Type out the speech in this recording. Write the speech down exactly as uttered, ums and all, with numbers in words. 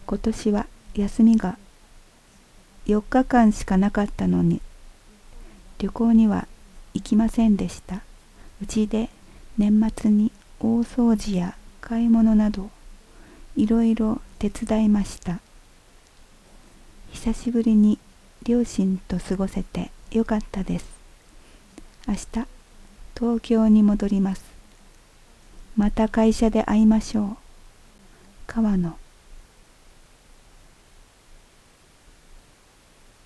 今年は休みがよっかかんしかなかったのに、旅行には行きませんでした。うちで年末に大掃除や買い物などいろいろ手伝いました。久しぶりに両親と過ごせてよかったです。明日東京に戻ります。また会社で会いましょう。川野